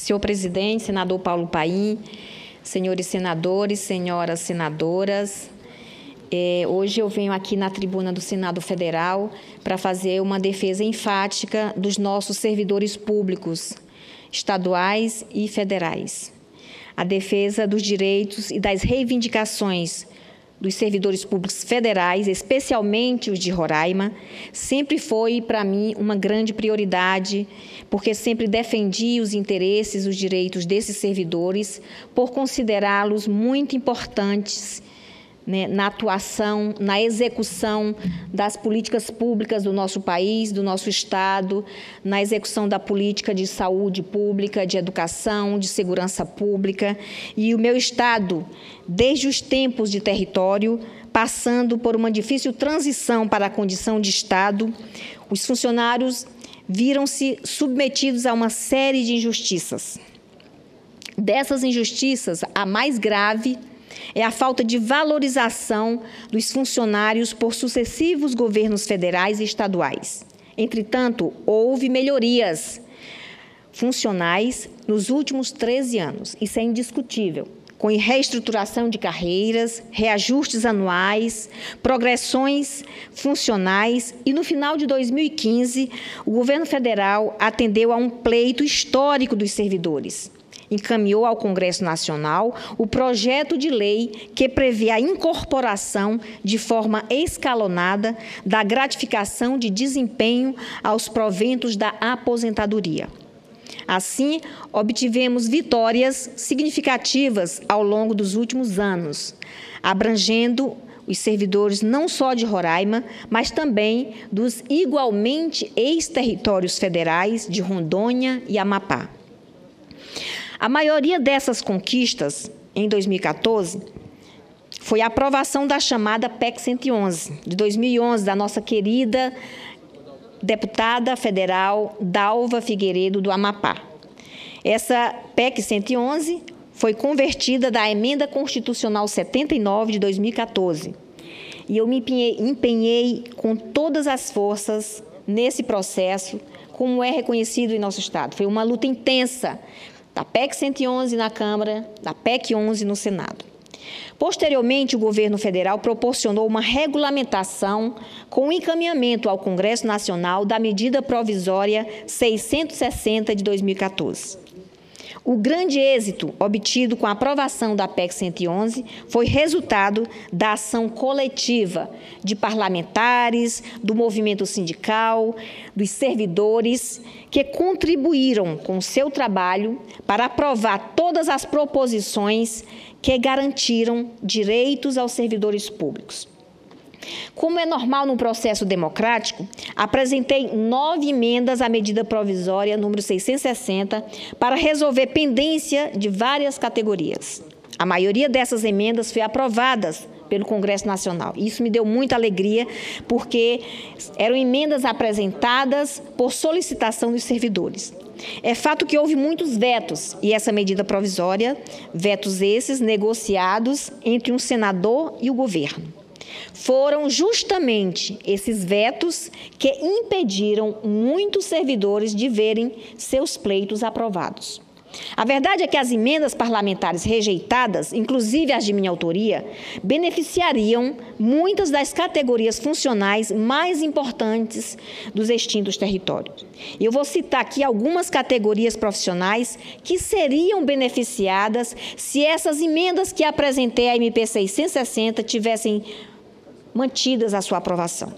Senhor presidente, senador Paulo Paim, senhores senadores, senhoras senadoras, hoje eu venho aqui na tribuna do Senado Federal para fazer uma defesa enfática dos nossos servidores públicos, estaduais e federais. A defesa dos direitos e das reivindicações dos servidores públicos federais, especialmente os de Roraima, sempre foi, para mim, uma grande prioridade, porque sempre defendi os interesses, os direitos desses servidores, por considerá-los muito importantes, né, na atuação, na execução das políticas públicas do nosso país, do nosso Estado, na execução da política de saúde pública, de educação, de segurança pública. E o meu Estado, desde os tempos de território, passando por uma difícil transição para a condição de Estado, os funcionários viram-se submetidos a uma série de injustiças. Dessas injustiças, a mais grave é a falta de valorização dos funcionários por sucessivos governos federais e estaduais. Entretanto, houve melhorias funcionais nos últimos 13 anos. Isso é indiscutível, com reestruturação de carreiras, reajustes anuais, progressões funcionais e, no final de 2015, o governo federal atendeu a um pleito histórico dos servidores. Encaminhou ao Congresso Nacional o projeto de lei que prevê a incorporação de forma escalonada da gratificação de desempenho aos proventos da aposentadoria. Assim, obtivemos vitórias significativas ao longo dos últimos anos, abrangendo os servidores não só de Roraima, mas também dos igualmente ex-territórios federais de Rondônia e Amapá. A maioria dessas conquistas, em 2014, foi a aprovação da chamada PEC 111, de 2011, da nossa querida deputada federal Dalva Figueiredo, do Amapá. Essa PEC 111 foi convertida da Emenda Constitucional 79, de 2014. E eu me empenhei com todas as forças nesse processo, como é reconhecido em nosso Estado. Foi uma luta intensa, da PEC 111 na Câmara, da PEC 11 no Senado. Posteriormente, o governo federal proporcionou uma regulamentação com o encaminhamento ao Congresso Nacional da medida provisória 660 de 2014. O grande êxito obtido com a aprovação da PEC 111 foi resultado da ação coletiva de parlamentares, do movimento sindical, dos servidores, que contribuíram com o seu trabalho para aprovar todas as proposições que garantiram direitos aos servidores públicos. Como é normal no processo democrático, apresentei 9 emendas à medida provisória número 660 para resolver pendência de várias categorias. A maioria dessas emendas foi aprovadas pelo Congresso Nacional. Isso me deu muita alegria, porque eram emendas apresentadas por solicitação dos servidores. É fato que houve muitos vetos, e essa medida provisória, vetos esses negociados entre um senador e o governo. Foram justamente esses vetos que impediram muitos servidores de verem seus pleitos aprovados. A verdade é que as emendas parlamentares rejeitadas, inclusive as de minha autoria, beneficiariam muitas das categorias funcionais mais importantes dos extintos territórios. Eu vou citar aqui algumas categorias profissionais que seriam beneficiadas se essas emendas que apresentei à MP 660 tivessem mantidas a sua aprovação.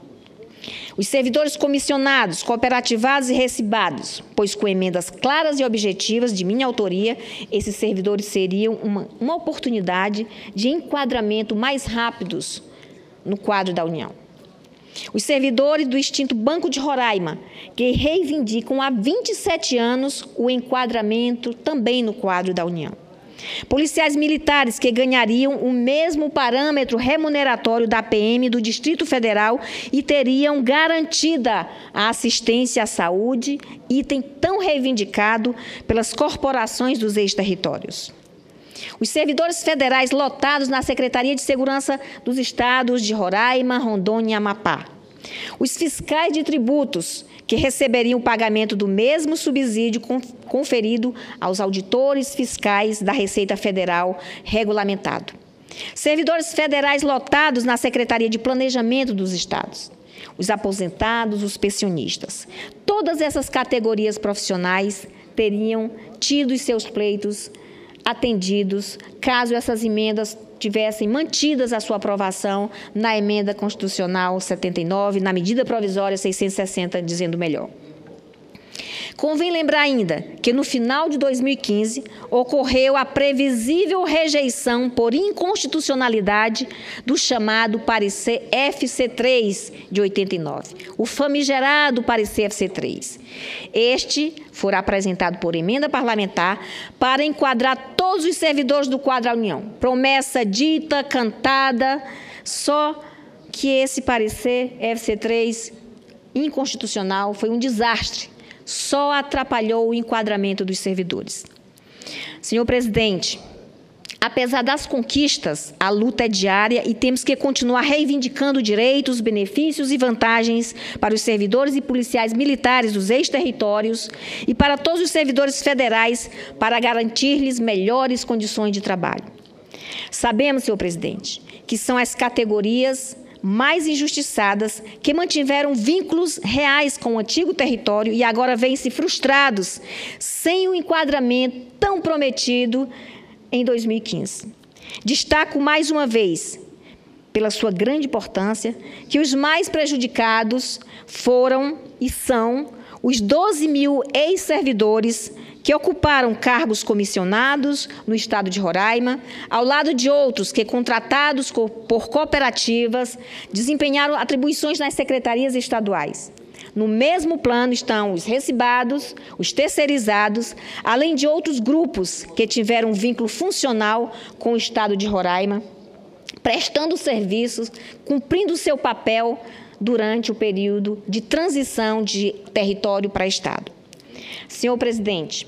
Os servidores comissionados, cooperativados e recibados, pois com emendas claras e objetivas de minha autoria, esses servidores seriam uma oportunidade de enquadramento mais rápidos no quadro da União. Os servidores do extinto Banco de Roraima, que reivindicam há 27 anos o enquadramento também no quadro da União. Policiais militares que ganhariam o mesmo parâmetro remuneratório da PM do Distrito Federal e teriam garantida a assistência à saúde, item tão reivindicado pelas corporações dos ex-territórios. Os servidores federais lotados na Secretaria de Segurança dos Estados de Roraima, Rondônia e Amapá. Os fiscais de tributos, que receberiam o pagamento do mesmo subsídio conferido aos auditores fiscais da Receita Federal regulamentado. Servidores federais lotados na Secretaria de Planejamento dos Estados. Os aposentados, os pensionistas. Todas essas categorias profissionais teriam tido os seus pleitos atendidos, caso essas emendas tivessem mantidas a sua aprovação na emenda constitucional 79, na medida provisória 660, dizendo melhor. Convém lembrar ainda que no final de 2015 ocorreu a previsível rejeição por inconstitucionalidade do chamado parecer FC3 de 89, o famigerado parecer FC3. Este foi apresentado por emenda parlamentar para enquadrar todos os servidores do quadro da União. Promessa dita, cantada, só que esse parecer FC3 inconstitucional foi um desastre. Só atrapalhou o enquadramento dos servidores. Senhor presidente, apesar das conquistas, a luta é diária e temos que continuar reivindicando direitos, benefícios e vantagens para os servidores e policiais militares dos ex-territórios e para todos os servidores federais para garantir-lhes melhores condições de trabalho. Sabemos, senhor presidente, que são as categorias mais injustiçadas, que mantiveram vínculos reais com o antigo território e agora vêm-se frustrados, sem o enquadramento tão prometido em 2015. Destaco mais uma vez, pela sua grande importância, que os mais prejudicados foram e são os 12 mil ex-servidores que ocuparam cargos comissionados no estado de Roraima, ao lado de outros que, contratados por cooperativas, desempenharam atribuições nas secretarias estaduais. No mesmo plano estão os recibados, os terceirizados, além de outros grupos que tiveram um vínculo funcional com o estado de Roraima, prestando serviços, cumprindo seu papel durante o período de transição de território para estado. Senhor presidente,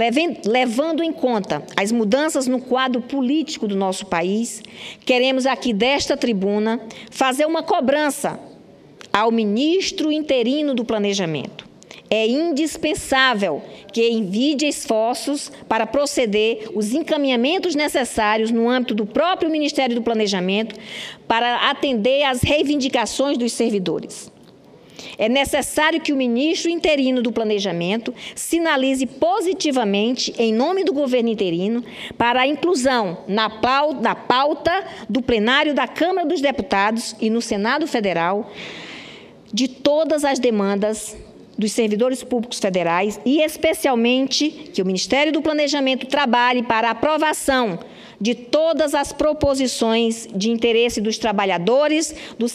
levando em conta as mudanças no quadro político do nosso país, queremos aqui desta tribuna fazer uma cobrança ao ministro interino do Planejamento. É indispensável que envie esforços para proceder os encaminhamentos necessários no âmbito do próprio Ministério do Planejamento para atender às reivindicações dos servidores. É necessário que o ministro interino do Planejamento sinalize positivamente, em nome do governo interino, para a inclusão na pauta do plenário da Câmara dos Deputados e no Senado Federal de todas as demandas dos servidores públicos federais e, especialmente, que o Ministério do Planejamento trabalhe para a aprovação de todas as proposições de interesse dos trabalhadores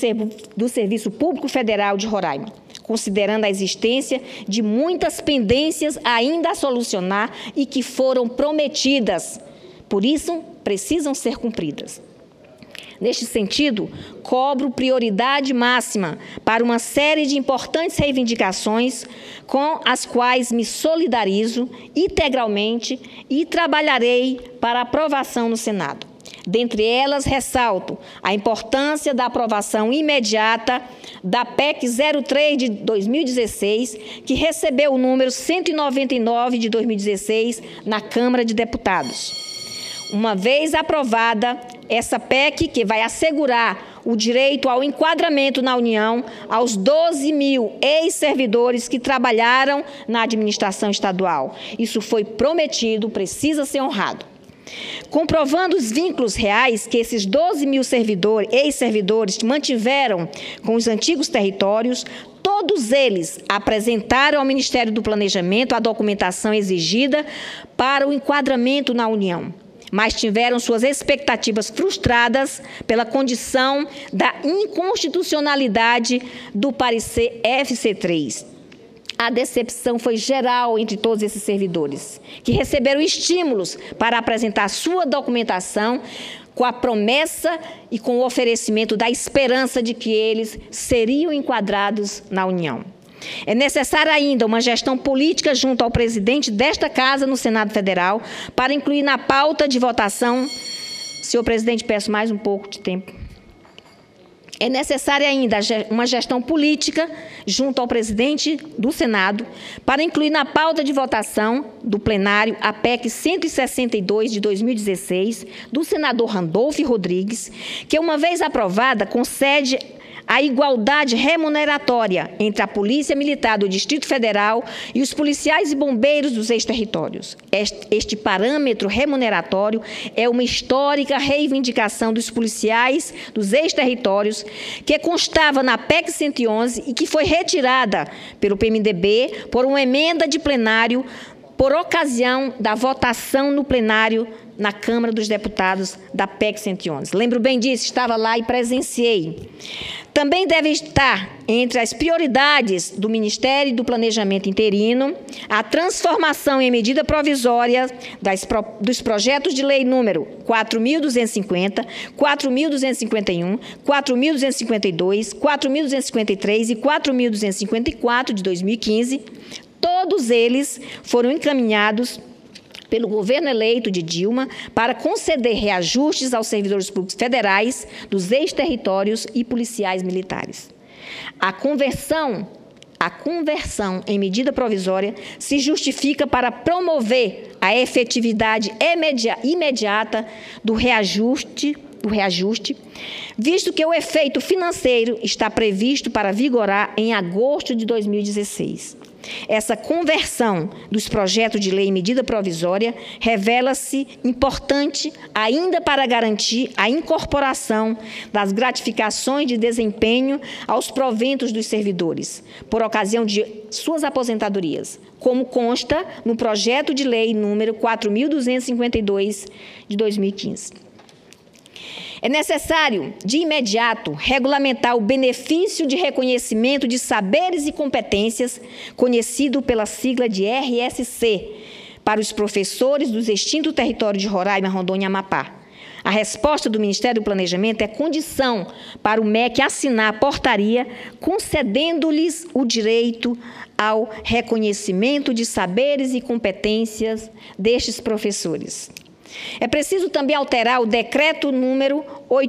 do Serviço Público Federal de Roraima, considerando a existência de muitas pendências ainda a solucionar e que foram prometidas, por isso precisam ser cumpridas. Neste sentido, cobro prioridade máxima para uma série de importantes reivindicações com as quais me solidarizo integralmente e trabalharei para aprovação no Senado. Dentre elas, ressalto a importância da aprovação imediata da PEC 03 de 2016, que recebeu o número 199 de 2016 na Câmara de Deputados. Uma vez aprovada, essa PEC, que vai assegurar o direito ao enquadramento na União aos 12 mil ex-servidores que trabalharam na administração estadual. Isso foi prometido, precisa ser honrado. Comprovando os vínculos reais que esses 12 mil ex-servidores mantiveram com os antigos territórios, todos eles apresentaram ao Ministério do Planejamento a documentação exigida para o enquadramento na União, mas tiveram suas expectativas frustradas pela condição da inconstitucionalidade do parecer FC3. A decepção foi geral entre todos esses servidores, que receberam estímulos para apresentar sua documentação com a promessa e com o oferecimento da esperança de que eles seriam enquadrados na União. É necessária ainda uma gestão política junto ao presidente desta Casa no Senado Federal para incluir na pauta de votação. Senhor presidente, peço mais um pouco de tempo. É necessária ainda uma gestão política junto ao presidente do Senado para incluir na pauta de votação do plenário a PEC 162 de 2016, do senador Randolfo Rodrigues, que, uma vez aprovada, concede a igualdade remuneratória entre a Polícia Militar do Distrito Federal e os policiais e bombeiros dos ex-territórios. Este parâmetro remuneratório é uma histórica reivindicação dos policiais dos ex-territórios que constava na PEC 111 e que foi retirada pelo PMDB por uma emenda de plenário por ocasião da votação no plenário na Câmara dos Deputados da PEC 111. Lembro bem disso, estava lá e presenciei. Também deve estar entre as prioridades do Ministério do Planejamento Interino a transformação em medida provisória dos projetos de lei número 4.250, 4.251, 4.252, 4.253 e 4.254 de 2015. Todos eles foram encaminhados pelo governo eleito de Dilma para conceder reajustes aos servidores públicos federais dos ex-territórios e policiais militares. A conversão em medida provisória se justifica para promover a efetividade imediata do reajuste, visto que o efeito financeiro está previsto para vigorar em agosto de 2016. Essa conversão dos projetos de lei em medida provisória revela-se importante ainda para garantir a incorporação das gratificações de desempenho aos proventos dos servidores, por ocasião de suas aposentadorias, como consta no projeto de lei número 4.252 de 2015. É necessário, de imediato, regulamentar o benefício de reconhecimento de saberes e competências, conhecido pela sigla de RSC, para os professores dos extintos territórios de Roraima, Rondônia e Amapá. A resposta do Ministério do Planejamento é condição para o MEC assinar a portaria concedendo-lhes o direito ao reconhecimento de saberes e competências destes professores. É preciso também alterar o decreto número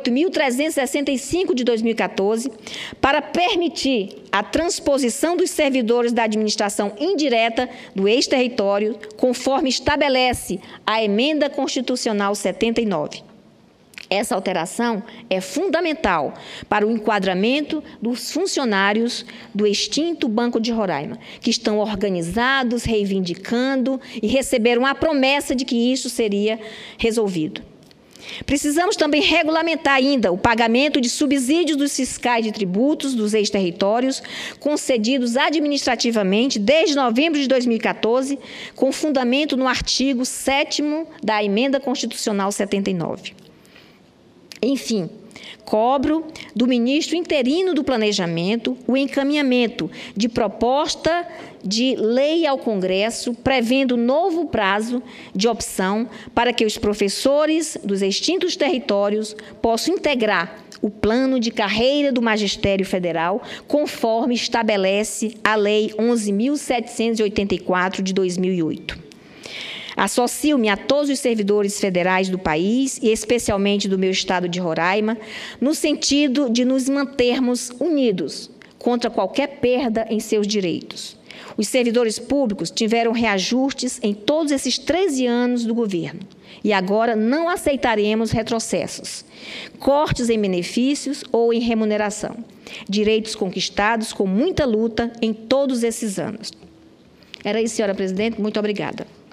8.365 de 2014 para permitir a transposição dos servidores da administração indireta do ex-território, conforme estabelece a Emenda Constitucional 79. Essa alteração é fundamental para o enquadramento dos funcionários do extinto Banco de Roraima, que estão organizados, reivindicando e receberam a promessa de que isso seria resolvido. Precisamos também regulamentar ainda o pagamento de subsídios dos fiscais de tributos dos ex-territórios concedidos administrativamente desde novembro de 2014, com fundamento no artigo 7º da Emenda Constitucional 79. Enfim, cobro do ministro interino do Planejamento o encaminhamento de proposta de lei ao Congresso, prevendo novo prazo de opção para que os professores dos extintos territórios possam integrar o plano de carreira do Magistério Federal, conforme estabelece a Lei 11.784 de 2008. Associo-me a todos os servidores federais do país, e especialmente do meu estado de Roraima, no sentido de nos mantermos unidos contra qualquer perda em seus direitos. Os servidores públicos tiveram reajustes em todos esses 13 anos do governo, e agora não aceitaremos retrocessos, cortes em benefícios ou em remuneração. Direitos conquistados com muita luta em todos esses anos. Era isso, senhora presidente. Muito obrigada.